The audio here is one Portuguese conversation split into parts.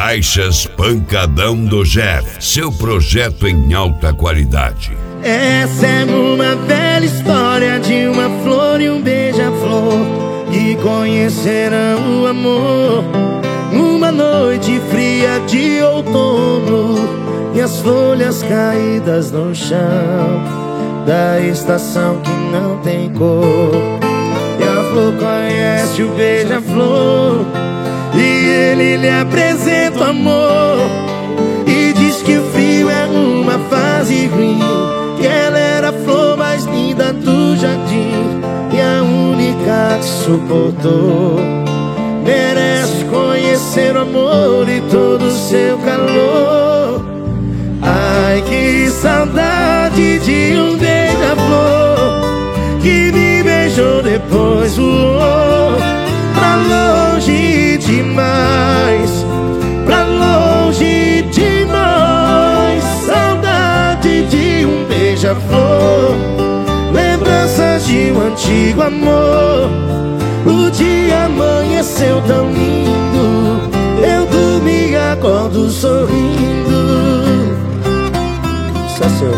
Caixas Pancadão do Jeff, seu projeto em alta qualidade. Essa é uma velha história de uma flor e um beija-flor que conheceram o amor numa noite fria de outono, e as folhas caídas no chão da estação que não tem cor. E a flor conhece o beija-flor e ele lhe apresenta o amor, e diz que o frio é uma fase ruim, que ela era a flor mais linda do jardim e a única que suportou. Merece conhecer o amor e todo o seu calor. Ai, que saudade de um beija-flor que me beijou, depois voou pra longe demais, pra longe de nós. Saudade de um beija-flor, lembranças de um antigo amor. O dia amanheceu tão lindo, eu dormi e acordo sorrindo. Só seu.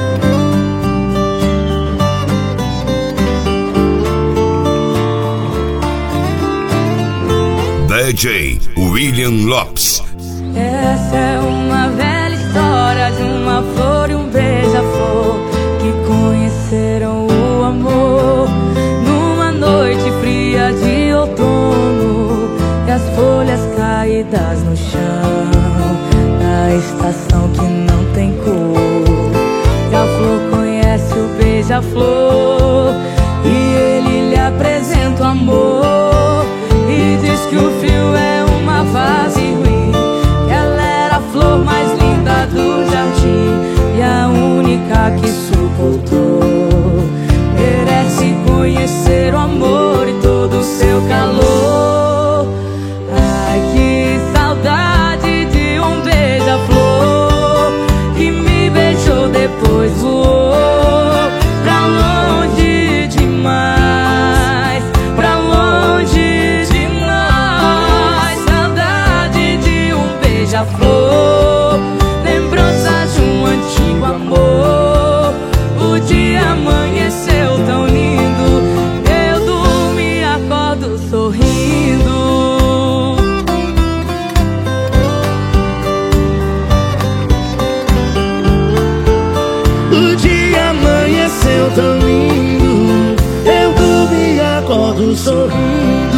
DJ William Lopes. Essa é uma velha história de uma flor e um beija-flor que conheceram o amor numa noite fria de outono, e as folhas caídas no chão da estação que não tem cor. E a flor conhece o beija-flor e ele lhe apresenta o amor, e diz que o frio é uma fase ruim, que ela era a flor mais linda do jardim e a única que suportou. Merece conhecer o amor e todo o seu calor. Ai, que saudade de um beija-flor que me beijou, depois voou pra longe demais, pra longe de nós. Saudade de um beija-flor, lembranças de um antigo amor. O dia amanheceu tão lindo, eu durmo e acordo sorrindo. O dia amanheceu tão lindo, eu dormi e acordo sorrindo.